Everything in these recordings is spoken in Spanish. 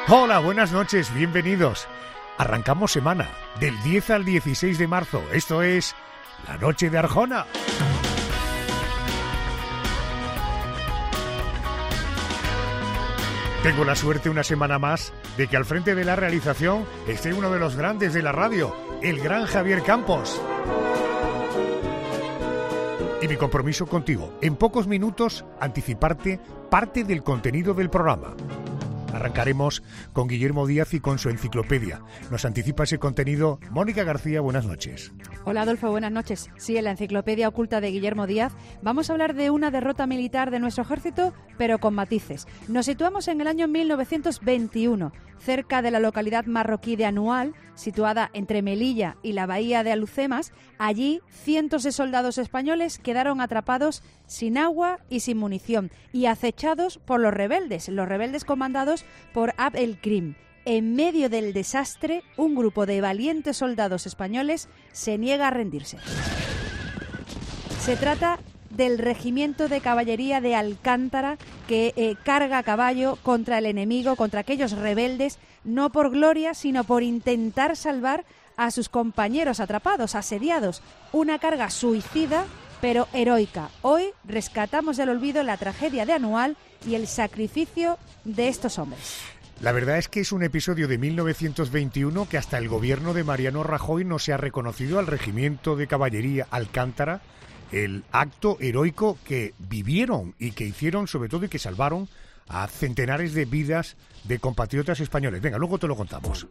Hola, buenas noches, bienvenidos. Arrancamos semana, del 10 al 16 de marzo. Esto es La Noche de Arjona. Tengo la suerte una semana más de que al frente de la realización esté uno de los grandes de la radio, el gran Javier Campos. Y mi compromiso contigo, en pocos minutos, anticiparte parte del contenido del programa. Arrancaremos con Guillermo Díaz y con su enciclopedia. Nos anticipa ese contenido Mónica García, buenas noches. Hola Adolfo, buenas noches. Sí, en la enciclopedia oculta de Guillermo Díaz vamos a hablar de una derrota militar de nuestro ejército, pero con matices. Nos situamos en el año 1921, cerca de la localidad marroquí de Anual, situada entre Melilla y la bahía de Alhucemas. Allí, cientos de soldados españoles quedaron atrapados sin agua y sin munición y acechados por los rebeldes comandados por Abd el-Krim. En medio del desastre, un grupo de valientes soldados españoles se niega a rendirse. Se trata del Regimiento de Caballería de Alcántara, que carga a caballo contra el enemigo, contra aquellos rebeldes, no por gloria, sino por intentar salvar a sus compañeros atrapados, asediados. Una carga suicida, pero heroica. Hoy rescatamos del olvido la tragedia de Anual y el sacrificio de estos hombres. La verdad es que es un episodio de 1921 que hasta el gobierno de Mariano Rajoy no se ha reconocido al Regimiento de Caballería Alcántara el acto heroico que vivieron y que hicieron, sobre todo, y que salvaron a centenares de vidas de compatriotas españoles. Venga, luego te lo contamos.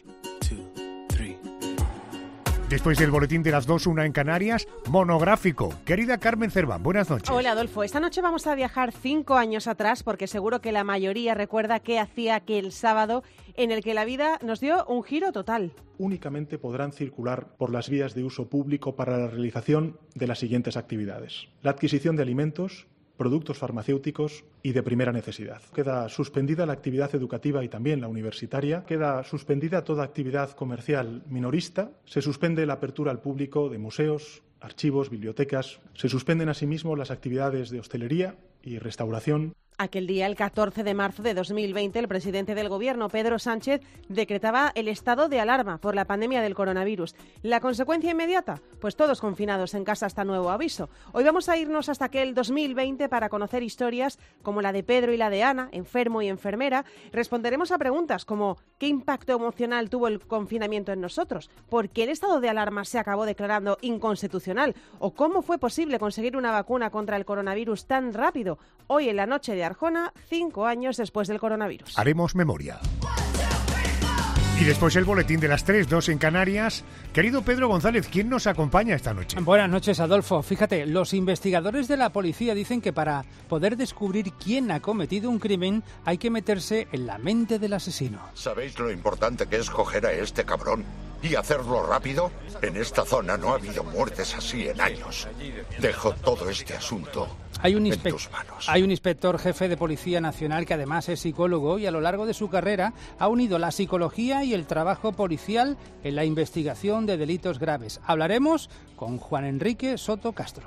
Después del boletín de las 2, 1 en Canarias, monográfico. Querida Carmen Cerván, buenas noches. Hola Adolfo, esta noche vamos a viajar 5 años atrás porque seguro que la mayoría recuerda qué hacía aquel sábado en el que la vida nos dio un giro total. Únicamente podrán circular por las vías de uso público para la realización de las siguientes actividades: la adquisición de alimentos, productos farmacéuticos y de primera necesidad. Queda suspendida la actividad educativa y también la universitaria. Queda suspendida toda actividad comercial minorista. Se suspende la apertura al público de museos, archivos, bibliotecas. Se suspenden asimismo las actividades de hostelería y restauración. Aquel día, el 14 de marzo de 2020, el presidente del Gobierno, Pedro Sánchez, decretaba el estado de alarma por la pandemia del coronavirus. ¿La consecuencia inmediata? Pues todos confinados en casa hasta nuevo aviso. Hoy vamos a irnos hasta aquel 2020 para conocer historias como la de Pedro y la de Ana, enfermo y enfermera. Responderemos a preguntas como ¿qué impacto emocional tuvo el confinamiento en nosotros? ¿Por qué el estado de alarma se acabó declarando inconstitucional? ¿O cómo fue posible conseguir una vacuna contra el coronavirus tan rápido? Hoy en la noche de Arjona, 5 años después del coronavirus. Haremos memoria. Y después el boletín de las 3, 2 en Canarias. Querido Pedro González, ¿quién nos acompaña esta noche? Buenas noches, Adolfo. Fíjate, los investigadores de la policía dicen que para poder descubrir quién ha cometido un crimen hay que meterse en la mente del asesino. ¿Sabéis lo importante que es coger a este cabrón y hacerlo rápido? En esta zona no ha habido muertes así en años. Dejo todo este asunto en tus manos. Hay un inspector jefe de Policía Nacional que además es psicólogo y a lo largo de su carrera ha unido la psicología y el trabajo policial en la investigación de delitos graves. Hablaremos con Juan Enrique Soto Castro.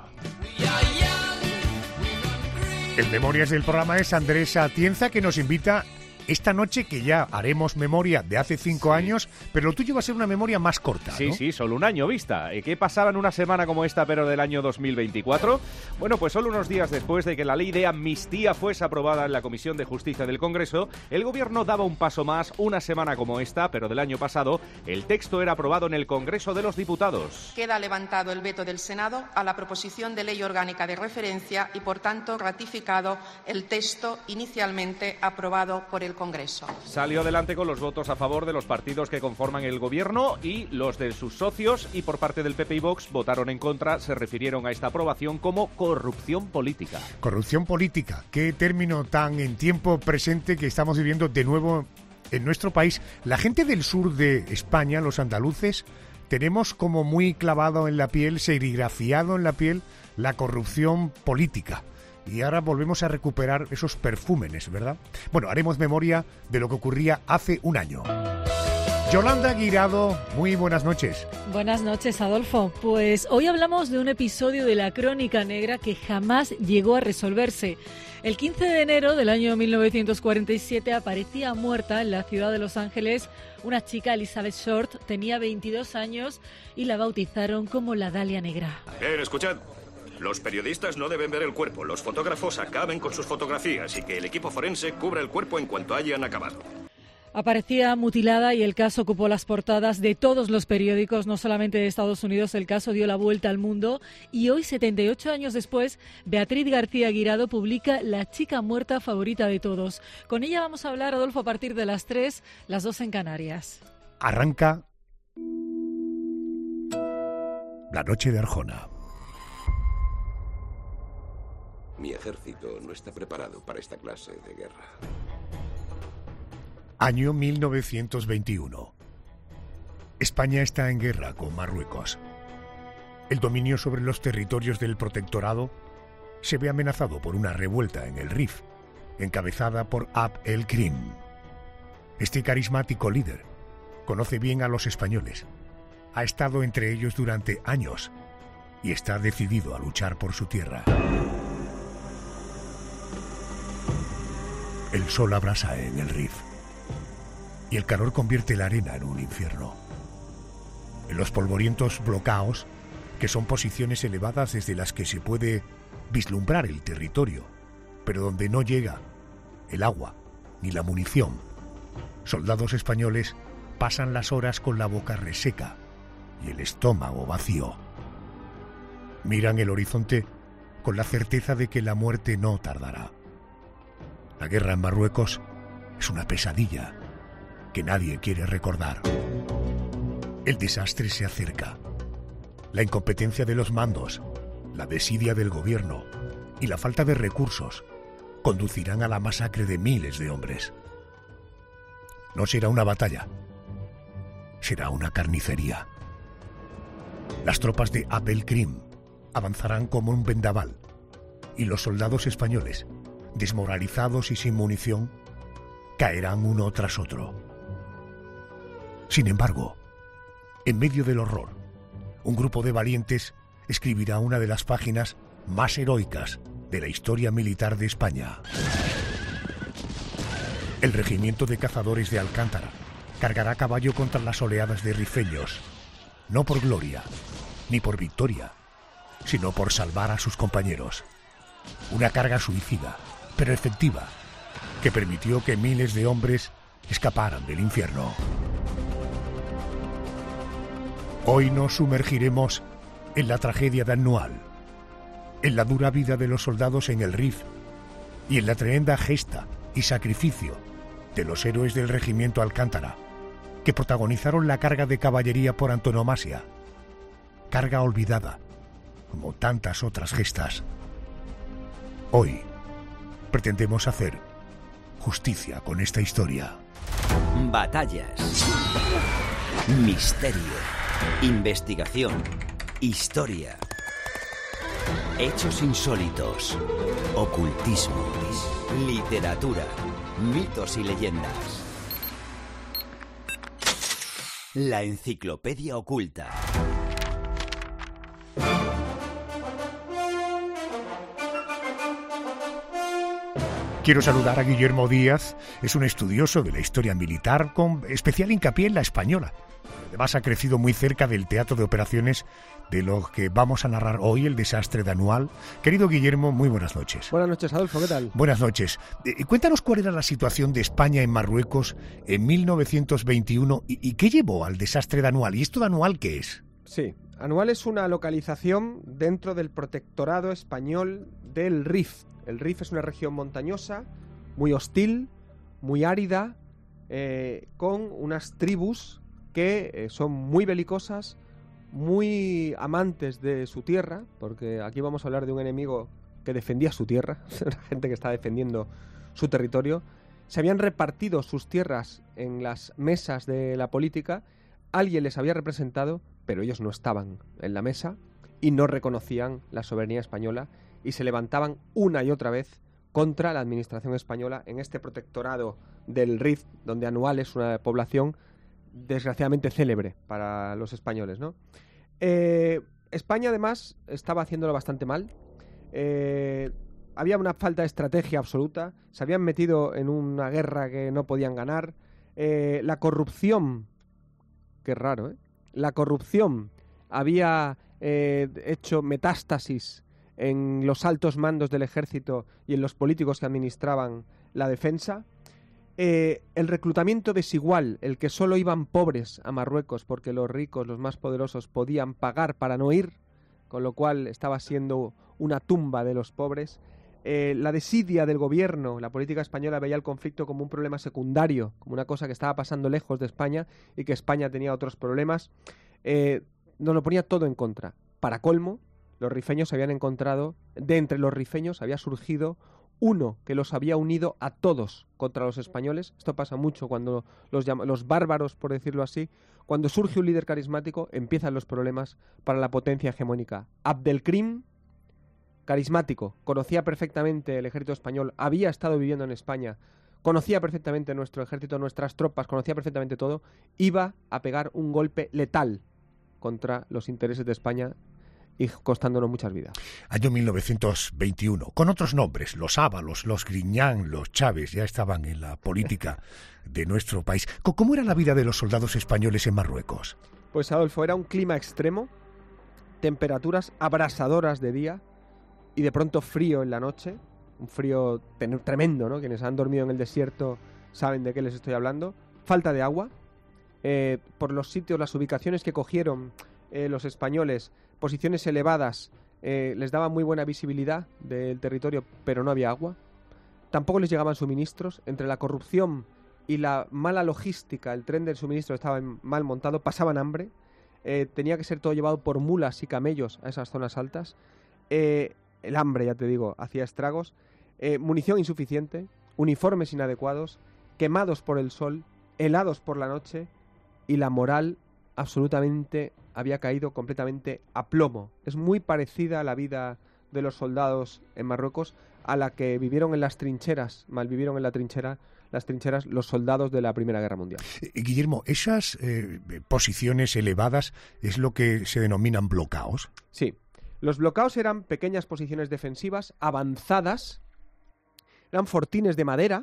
El Memorias del programa es Andrés Atienza, que nos invita esta noche, que ya haremos memoria de hace 5 años, pero lo tuyo va a ser una memoria más corta, ¿no? Sí, solo un año vista. ¿Qué pasaba en una semana como esta, pero del año 2024? Bueno, pues solo unos días después de que la ley de amnistía fuese aprobada en la Comisión de Justicia del Congreso, el Gobierno daba un paso más. Una semana como esta, pero del año pasado, el texto era aprobado en el Congreso de los Diputados. Queda levantado el veto del Senado a la proposición de ley orgánica de referencia y, por tanto, ratificado el texto inicialmente aprobado por el Congreso. Salió adelante con los votos a favor de los partidos que conforman el Gobierno y los de sus socios, y por parte del PP y Vox votaron en contra. Se refirieron a esta aprobación como corrupción política. Corrupción política, qué término tan en tiempo presente que estamos viviendo de nuevo en nuestro país. La gente del sur de España, los andaluces, tenemos como muy clavado en la piel, serigrafiado en la piel, la corrupción política. Y ahora volvemos a recuperar esos perfúmenes, ¿verdad? Bueno, haremos memoria de lo que ocurría hace un año. Yolanda Guirado, muy buenas noches. Buenas noches, Adolfo. Pues hoy hablamos de un episodio de la Crónica Negra que jamás llegó a resolverse. El 15 de enero del año 1947 aparecía muerta en la ciudad de Los Ángeles una chica, Elizabeth Short, tenía 22 años y la bautizaron como la Dalia Negra. Escuchad. Los periodistas no deben ver el cuerpo, los fotógrafos acaben con sus fotografías y que el equipo forense cubra el cuerpo en cuanto hayan acabado. Aparecía mutilada y el caso ocupó las portadas de todos los periódicos, no solamente de Estados Unidos. El caso dio la vuelta al mundo y hoy, 78 años después, Beatriz García Guirado publica La chica muerta favorita de todos. Con ella vamos a hablar, Adolfo, a partir de las 3, las 2 en Canarias. Arranca la noche de Arjona. Mi ejército no está preparado para esta clase de guerra. Año 1921. España está en guerra con Marruecos. El dominio sobre los territorios del protectorado se ve amenazado por una revuelta en el Rif, encabezada por Abd el-Krim. Este carismático líder conoce bien a los españoles, ha estado entre ellos durante años y está decidido a luchar por su tierra. El sol abrasa en el Rif y el calor convierte la arena en un infierno. En los polvorientos blocaos, que son posiciones elevadas desde las que se puede vislumbrar el territorio, pero donde no llega el agua ni la munición, soldados españoles pasan las horas con la boca reseca y el estómago vacío. Miran el horizonte con la certeza de que la muerte no tardará. La guerra en Marruecos es una pesadilla que nadie quiere recordar. El desastre se acerca. La incompetencia de los mandos, la desidia del gobierno y la falta de recursos conducirán a la masacre de miles de hombres. No será una batalla, será una carnicería. Las tropas de Abd el-Krim avanzarán como un vendaval y los soldados españoles, desmoralizados y sin munición, caerán uno tras otro. Sin embargo, en medio del horror, un grupo de valientes escribirá una de las páginas más heroicas de la historia militar de España. El regimiento de cazadores de Alcántara cargará a caballo contra las oleadas de rifeños, no por gloria ni por victoria, sino por salvar a sus compañeros. Una carga suicida, pero efectiva, que permitió que miles de hombres escaparan del infierno. Hoy nos sumergiremos en la tragedia de Annual, en la dura vida de los soldados en el Rif y en la tremenda gesta y sacrificio de los héroes del regimiento Alcántara, que protagonizaron la carga de caballería por antonomasia, carga olvidada, como tantas otras gestas. Hoy pretendemos hacer justicia con esta historia. Batallas, misterio, investigación, historia, hechos insólitos, ocultismo, literatura, mitos y leyendas. La enciclopedia oculta. Quiero saludar a Guillermo Díaz, es un estudioso de la historia militar con especial hincapié en la española. Además ha crecido muy cerca del teatro de operaciones de lo que vamos a narrar hoy, el desastre de Annual. Querido Guillermo, muy buenas noches. Buenas noches, Adolfo, ¿qué tal? Buenas noches. Cuéntanos cuál era la situación de España en Marruecos en 1921 y qué llevó al desastre de Annual. ¿Y esto de Annual qué es? Sí, Annual es una localización dentro del protectorado español del Rif. El Rif es una región montañosa, muy hostil, muy árida, con unas tribus que son muy belicosas, muy amantes de su tierra, porque aquí vamos a hablar de un enemigo que defendía su tierra, una gente que está defendiendo su territorio. Se habían repartido sus tierras en las mesas de la política, alguien les había representado, pero ellos no estaban en la mesa y no reconocían la soberanía española y se levantaban una y otra vez contra la administración española en este protectorado del Rif, donde Annual es una población desgraciadamente célebre para los españoles, ¿no? España, además, estaba haciéndolo bastante mal. Había una falta de estrategia absoluta. Se habían metido en una guerra que no podían ganar. La corrupción... Qué raro, ¿eh? La corrupción había hecho metástasis en los altos mandos del ejército y en los políticos que administraban la defensa. El reclutamiento desigual, el que solo iban pobres a Marruecos porque los ricos, los más poderosos, podían pagar para no ir, con lo cual estaba siendo una tumba de los pobres. La desidia del gobierno, la política española veía el conflicto como un problema secundario, como una cosa que estaba pasando lejos de España y que España tenía otros problemas. Nos lo ponía todo en contra. Para colmo, los rifeños habían encontrado, de entre los rifeños había surgido uno que los había unido a todos contra los españoles. Esto pasa mucho cuando los bárbaros, por decirlo así, cuando surge un líder carismático, empiezan los problemas para la potencia hegemónica. Abdelkrim, carismático, conocía perfectamente el ejército español, había estado viviendo en España, conocía perfectamente nuestro ejército, nuestras tropas, conocía perfectamente todo, iba a pegar un golpe letal contra los intereses de España y costándonos muchas vidas. Año 1921, con otros nombres, los Ábalos, los Griñán, los Chávez, ya estaban en la política de nuestro país. ¿Cómo era la vida de los soldados españoles en Marruecos? Pues, Adolfo, era un clima extremo, temperaturas abrasadoras de día y de pronto frío en la noche, un frío tremendo, ¿no? Quienes han dormido en el desierto saben de qué les estoy hablando. Falta de agua, por los sitios, las ubicaciones que cogieron los españoles, posiciones elevadas, les daban muy buena visibilidad del territorio, pero no había agua. Tampoco les llegaban suministros. Entre la corrupción y la mala logística, el tren del suministro estaba mal montado, pasaban hambre. Tenía que ser todo llevado por mulas y camellos a esas zonas altas. El hambre, ya te digo, hacía estragos. Munición insuficiente, uniformes inadecuados, quemados por el sol, helados por la noche, y la moral absolutamente había caído completamente a plomo. Es muy parecida a la vida de los soldados en Marruecos a la que vivieron en las trincheras, malvivieron en las trincheras los soldados de la Primera Guerra Mundial. Guillermo, esas posiciones elevadas es lo que se denominan blocaos. Sí, los blocaos eran pequeñas posiciones defensivas avanzadas, eran fortines de madera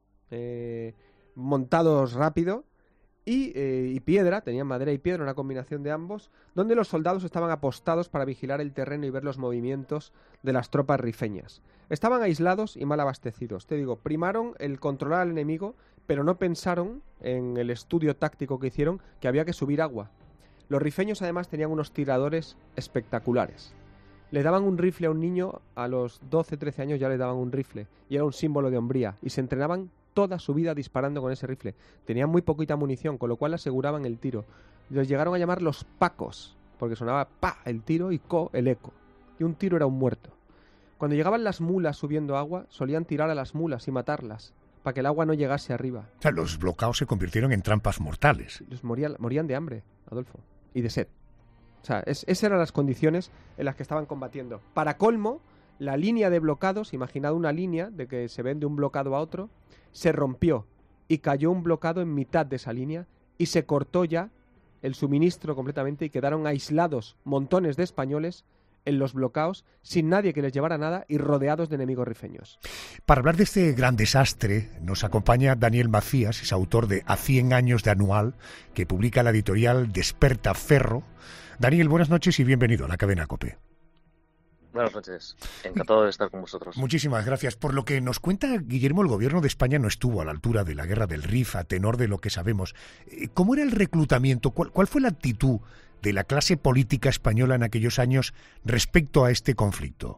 montados rápido, y piedra, tenían madera y piedra, una combinación de ambos, donde los soldados estaban apostados para vigilar el terreno y ver los movimientos de las tropas rifeñas. Estaban aislados y mal abastecidos. Te digo, primaron el controlar al enemigo, pero no pensaron en el estudio táctico que hicieron que había que subir agua. Los rifeños además tenían unos tiradores espectaculares. Le daban un rifle a un niño, a los 12-13 años ya le daban un rifle, y era un símbolo de hombría, y se entrenaban toda su vida disparando con ese rifle. Tenían muy poquita munición, con lo cual aseguraban el tiro. Los llegaron a llamar los pacos, porque sonaba pa el tiro y co el eco. Y un tiro era un muerto. Cuando llegaban las mulas subiendo agua, solían tirar a las mulas y matarlas, para que el agua no llegase arriba. O sea, los blocaos se convirtieron en trampas mortales. Los morían de hambre, Adolfo, y de sed. O sea, esas eran las condiciones en las que estaban combatiendo. Para colmo, la línea de blocados, imaginad una línea de que se ven de un blocado a otro, se rompió y cayó un blocado en mitad de esa línea y se cortó ya el suministro completamente y quedaron aislados montones de españoles en los blocaos sin nadie que les llevara nada y rodeados de enemigos rifeños. Para hablar de este gran desastre nos acompaña Daniel Macías, es autor de A 100 años de Anual, que publica la editorial Desperta Ferro. Daniel, buenas noches y bienvenido a la cadena COPE. Buenas noches, encantado de estar con vosotros. Muchísimas gracias. Por lo que nos cuenta Guillermo, el gobierno de España no estuvo a la altura de la guerra del Rif, a tenor de lo que sabemos. ¿Cómo era el reclutamiento? ¿Cuál fue la actitud de la clase política española en aquellos años respecto a este conflicto?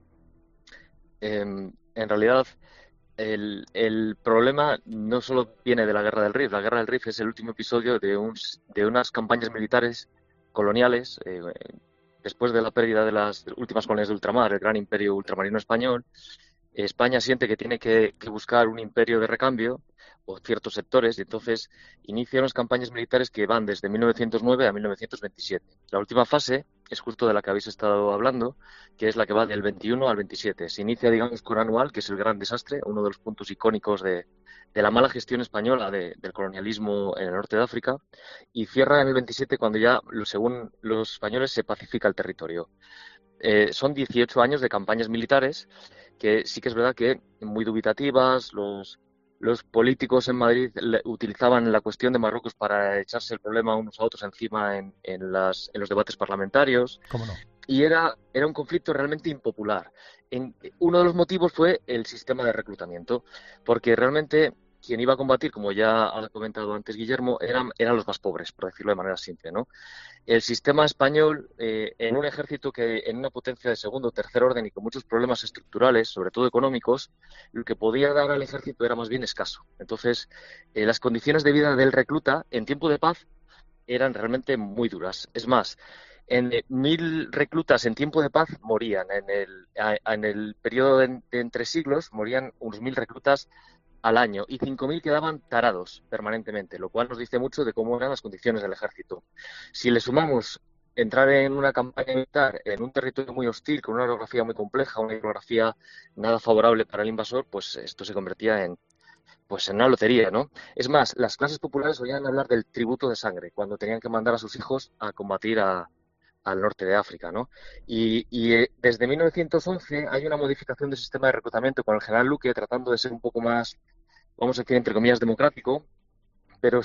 En realidad, el problema no solo viene de la guerra del Rif. La guerra del Rif es el último episodio de unas campañas militares coloniales después de la pérdida de las últimas colonias de ultramar, el gran imperio ultramarino español, España siente que tiene que buscar un imperio de recambio o ciertos sectores, y entonces inicia unas campañas militares que van desde 1909 a 1927. La última fase es justo de la que habéis estado hablando, que es la que va del 21 al 27. Se inicia, digamos, con Anual, que es el gran desastre, uno de los puntos icónicos de la mala gestión española del colonialismo en el norte de África, y cierra en el 27 cuando ya, según los españoles, se pacifica el territorio. Son 18 años de campañas militares que sí que es verdad que muy dubitativas. Los políticos en Madrid utilizaban la cuestión de Marruecos para echarse el problema unos a otros encima en los debates parlamentarios. ¿Cómo no? Y era un conflicto realmente impopular. Uno de los motivos fue el sistema de reclutamiento, porque realmente quien iba a combatir, como ya ha comentado antes Guillermo, eran los más pobres, por decirlo de manera simple, ¿no? El sistema español, en un ejército que en una potencia de segundo o tercer orden y con muchos problemas estructurales, sobre todo económicos, lo que podía dar al ejército era más bien escaso. Entonces, las condiciones de vida del recluta en tiempo de paz eran realmente muy duras. Es más, 1.000 reclutas en tiempo de paz morían. En el periodo de entre siglos morían unos 1.000 reclutas al año, y 5.000 quedaban tarados permanentemente, lo cual nos dice mucho de cómo eran las condiciones del ejército. Si le sumamos entrar en una campaña militar en un territorio muy hostil, con una orografía muy compleja, una hidrografía nada favorable para el invasor, pues esto se convertía en una lotería, ¿no? Es más, las clases populares oían hablar del tributo de sangre, cuando tenían que mandar a sus hijos a combatir al norte de África, ¿no? Y desde 1911 hay una modificación del sistema de reclutamiento con el general Luque, tratando de ser un poco más, vamos a decir, entre comillas, democrático, pero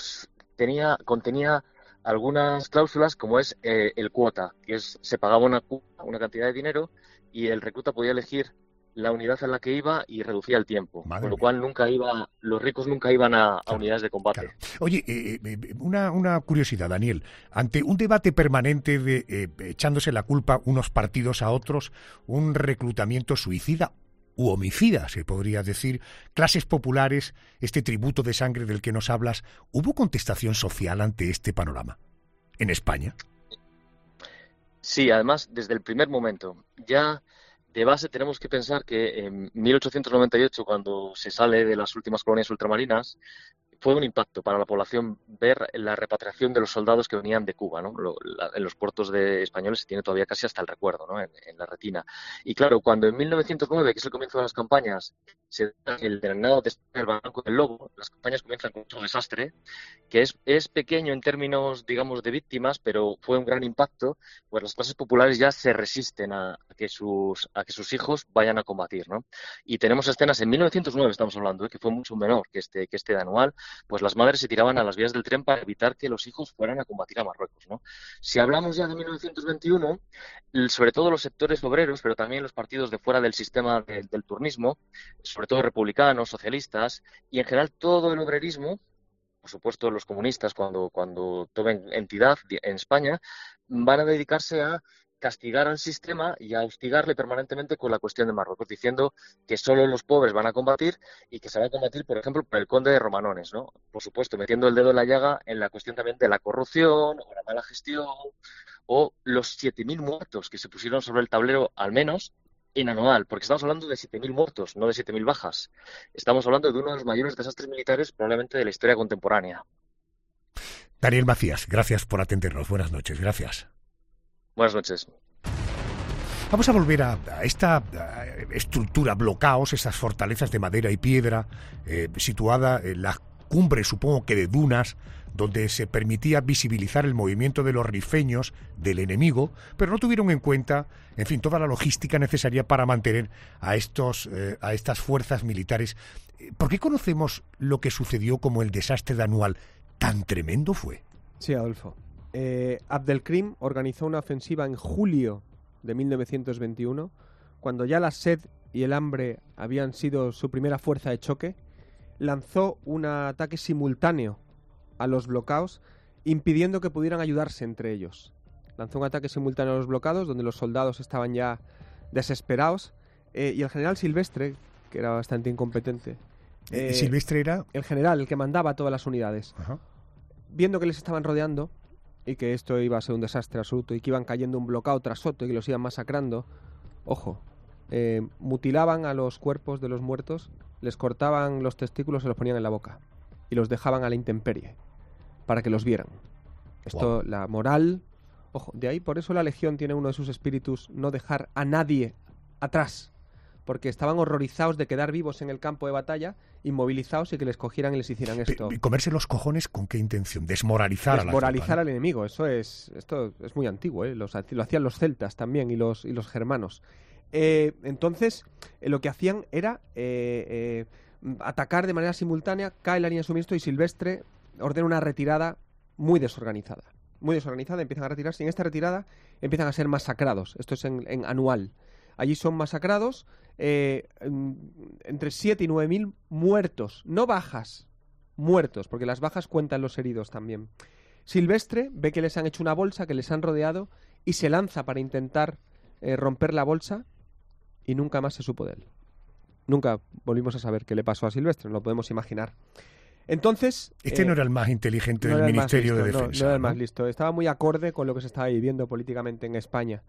contenía algunas cláusulas, como es el cuota, que se pagaba una cantidad de dinero y el recluta podía elegir la unidad en la que iba y reducía el tiempo, con lo cual los ricos nunca iban a unidades de combate. Claro. Oye, una curiosidad, Daniel. Ante un debate permanente de echándose la culpa unos partidos a otros, un reclutamiento suicida u homicida, se podría decir, clases populares, este tributo de sangre del que nos hablas, ¿hubo contestación social ante este panorama en España? Sí, además, desde el primer momento. Ya de base tenemos que pensar que en 1898, cuando se sale de las últimas colonias ultramarinas, fue un impacto para la población ver la repatriación de los soldados que venían de Cuba, ¿no? En los puertos españoles se tiene todavía casi hasta el recuerdo, ¿no? En la retina. Y claro, cuando en 1909, que es el comienzo de las campañas, se da el drenado del Barranco del Lobo, las campañas comienzan con mucho desastre, que es pequeño en términos, digamos, de víctimas, pero fue un gran impacto, pues las clases populares ya se resisten a que sus hijos vayan a combatir, ¿no? Y tenemos escenas en 1909, estamos hablando, que fue mucho menor que este de Anual, pues las madres se tiraban a las vías del tren para evitar que los hijos fueran a combatir a Marruecos, ¿no? Si hablamos ya de 1921, sobre todo los sectores obreros, pero también los partidos de fuera del sistema del turnismo, sobre todo republicanos, socialistas, y en general todo el obrerismo, por supuesto los comunistas cuando tomen entidad en España, van a dedicarse a castigar al sistema y a hostigarle permanentemente con la cuestión de Marruecos, diciendo que solo los pobres van a combatir y que se va a combatir, por ejemplo, por el conde de Romanones, ¿no? Por supuesto, metiendo el dedo en la llaga en la cuestión también de la corrupción o la mala gestión o los 7.000 muertos que se pusieron sobre el tablero, al menos en Anual, porque estamos hablando de 7.000 muertos, no de 7.000 bajas. Estamos hablando de uno de los mayores desastres militares probablemente de la historia contemporánea. Daniel Macías, gracias por atendernos. Buenas noches, gracias. Buenas noches. Vamos a volver a esta estructura, blocaos, esas fortalezas de madera y piedra, situada en la cumbre, supongo que de dunas, donde se permitía visibilizar el movimiento de los rifeños del enemigo, pero no tuvieron en cuenta, en fin, toda la logística necesaria para mantener a estas fuerzas militares. ¿Por qué conocemos lo que sucedió como el desastre de Anual? ¿Tan tremendo fue? Sí, Adolfo. Abdelkrim organizó una ofensiva en julio de 1921, cuando ya la sed y el hambre habían sido su primera fuerza de choque. Lanzó un ataque simultáneo a los blocados, impidiendo que pudieran ayudarse entre ellos. Lanzó un ataque simultáneo a los blocados, donde los soldados estaban ya desesperados, y el general Silvestre, que era bastante incompetente. ¿Silvestre era? El general, el que mandaba a todas las unidades. Ajá. Viendo que les estaban rodeando y que esto iba a ser un desastre absoluto y que iban cayendo un blocado tras otro y que los iban masacrando, ojo, mutilaban a los cuerpos de los muertos, les cortaban los testículos y los ponían en la boca y los dejaban a la intemperie para que los vieran. Esto, la moral, ojo, de ahí por eso la Legión tiene uno de sus espíritus, no dejar a nadie atrás, porque estaban horrorizados de quedar vivos en el campo de batalla, inmovilizados y que les cogieran y les hicieran esto. ¿Comerse los cojones con qué intención? Desmoralizar al enemigo. Esto es muy antiguo, ¿eh? Lo hacían los celtas también y los germanos. Entonces, lo que hacían era atacar de manera simultánea, cae la línea de suministro y Silvestre ordena una retirada muy desorganizada. Muy desorganizada, empiezan a retirarse y en esta retirada empiezan a ser masacrados. Esto es en anual. Allí son masacrados entre 7 y 9.000 muertos, no bajas, muertos, porque las bajas cuentan los heridos también. Silvestre ve que les han hecho una bolsa, que les han rodeado y se lanza para intentar romper la bolsa y nunca más se supo de él. Nunca volvimos a saber qué le pasó a Silvestre, no lo podemos imaginar. Entonces... no era el más inteligente del Ministerio de Defensa. No era el más listo, estaba muy acorde con lo que se estaba viviendo políticamente en España.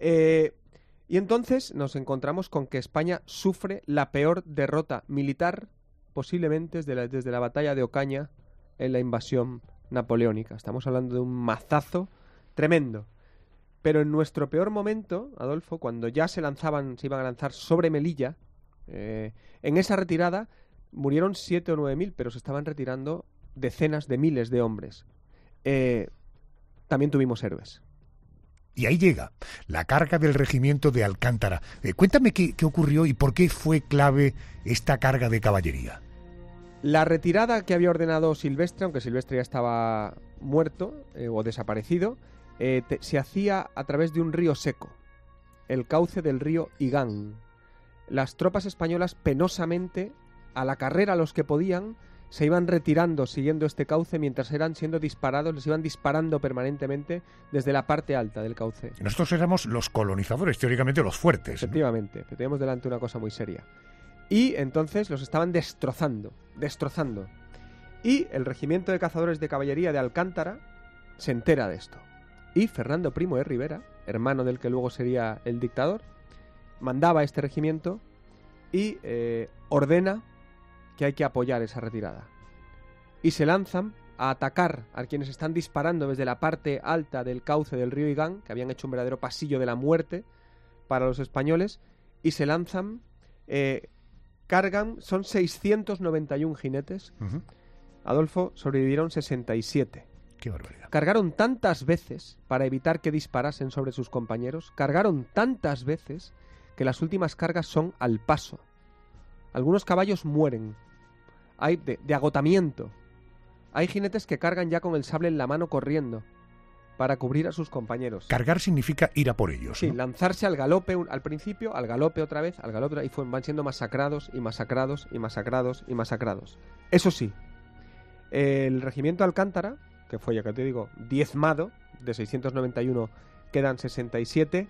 Y entonces nos encontramos con que España sufre la peor derrota militar posiblemente desde la batalla de Ocaña en la invasión napoleónica. Estamos hablando de un mazazo tremendo. Pero en nuestro peor momento, Adolfo, cuando ya se iban a lanzar sobre Melilla, en esa retirada murieron 7 o 9.000, pero se estaban retirando decenas de miles de hombres. También tuvimos héroes. Y ahí llega la carga del regimiento de Alcántara. Cuéntame qué ocurrió y por qué fue clave esta carga de caballería. La retirada que había ordenado Silvestre, aunque Silvestre ya estaba muerto o desaparecido, se hacía a través de un río seco, el cauce del río Igán. Las tropas españolas penosamente, a la carrera los que podían, se iban retirando siguiendo este cauce mientras eran siendo disparados, les iban disparando permanentemente desde la parte alta del cauce. Nosotros éramos los colonizadores, teóricamente los fuertes. Efectivamente, ¿no? Teníamos delante una cosa muy seria. Y entonces los estaban destrozando. Y el regimiento de cazadores de caballería de Alcántara se entera de esto. Y Fernando Primo de Rivera, hermano del que luego sería el dictador, mandaba a este regimiento y ordena que hay que apoyar esa retirada. Y se lanzan a atacar a quienes están disparando desde la parte alta del cauce del río Igán, que habían hecho un verdadero pasillo de la muerte para los españoles, y se lanzan, cargan, son 691 jinetes. Uh-huh. Adolfo, sobrevivieron 67. Qué barbaridad. Cargaron tantas veces para evitar que disparasen sobre sus compañeros, cargaron tantas veces que las últimas cargas son al paso. Algunos caballos mueren. Hay de agotamiento. Hay jinetes que cargan ya con el sable en la mano corriendo para cubrir a sus compañeros. Cargar significa ir a por ellos, sí, ¿no? Lanzarse al galope al principio, al galope otra vez, y van siendo masacrados y masacrados y masacrados y masacrados. Eso sí, el regimiento Alcántara, que fue, ya que te digo, diezmado, de 691 quedan 67,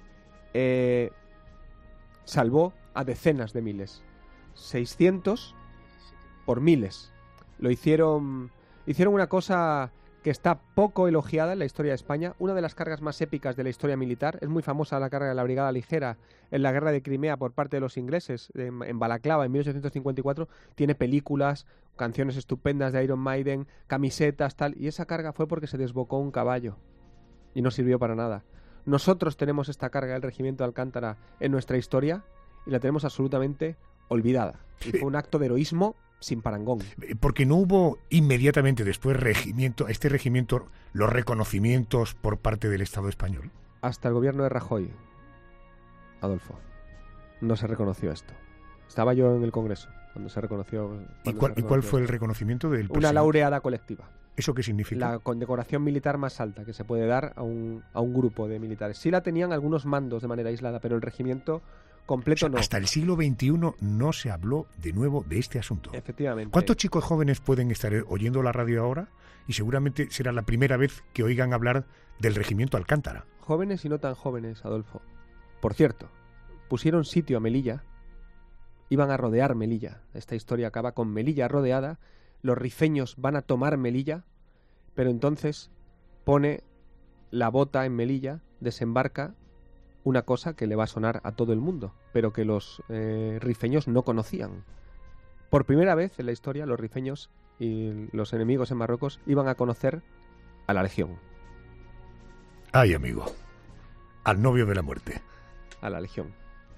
salvó a decenas de miles. 600 por miles. Lo hicieron una cosa que está poco elogiada en la historia de España, una de las cargas más épicas de la historia militar. Es muy famosa la carga de la Brigada Ligera en la Guerra de Crimea por parte de los ingleses en Balaclava en 1854. Tiene películas, canciones estupendas de Iron Maiden, camisetas, tal, y esa carga fue porque se desbocó un caballo y no sirvió para nada. Nosotros tenemos esta carga del regimiento de Alcántara en nuestra historia y la tenemos absolutamente olvidada. Y fue un acto de heroísmo sin parangón. Porque no hubo inmediatamente después este regimiento, los reconocimientos por parte del Estado español. Hasta el gobierno de Rajoy, Adolfo, no se reconoció esto. Estaba yo en el Congreso cuando se reconoció. ¿Y cuál fue el reconocimiento del presidente? Una laureada colectiva. ¿Eso qué significa? La condecoración militar más alta que se puede dar a un grupo de militares. Sí la tenían algunos mandos de manera aislada, pero el regimiento completo no. Hasta el siglo XXI no se habló de nuevo de este asunto. Efectivamente. ¿Cuántos chicos jóvenes pueden estar oyendo la radio ahora? Y seguramente será la primera vez que oigan hablar del regimiento Alcántara. Jóvenes y no tan jóvenes, Adolfo. Por cierto, pusieron sitio a Melilla. Iban a rodear Melilla. Esta historia acaba con Melilla rodeada. Los rifeños van a tomar Melilla, pero entonces pone la bota en Melilla, desembarca una cosa que le va a sonar a todo el mundo, pero que los rifeños no conocían. Por primera vez en la historia, los rifeños y los enemigos en Marruecos iban a conocer a la Legión. Ay, amigo. Al novio de la muerte. A la Legión.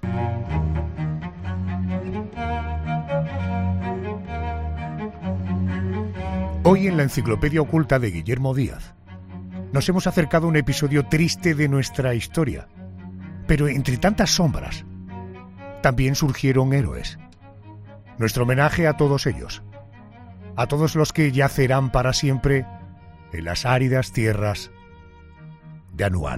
Hoy en la Enciclopedia Oculta de Guillermo Díaz nos hemos acercado a un episodio triste de nuestra historia. Pero entre tantas sombras, también surgieron héroes. Nuestro homenaje a todos ellos. A todos los que yacerán para siempre en las áridas tierras de Anual.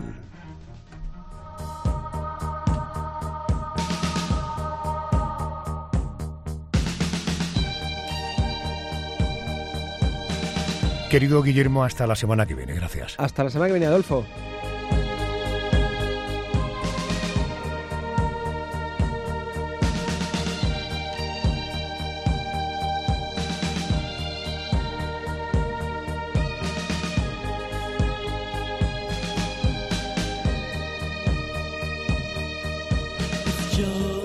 Querido Guillermo, hasta la semana que viene. Gracias. Hasta la semana que viene, Adolfo. Yo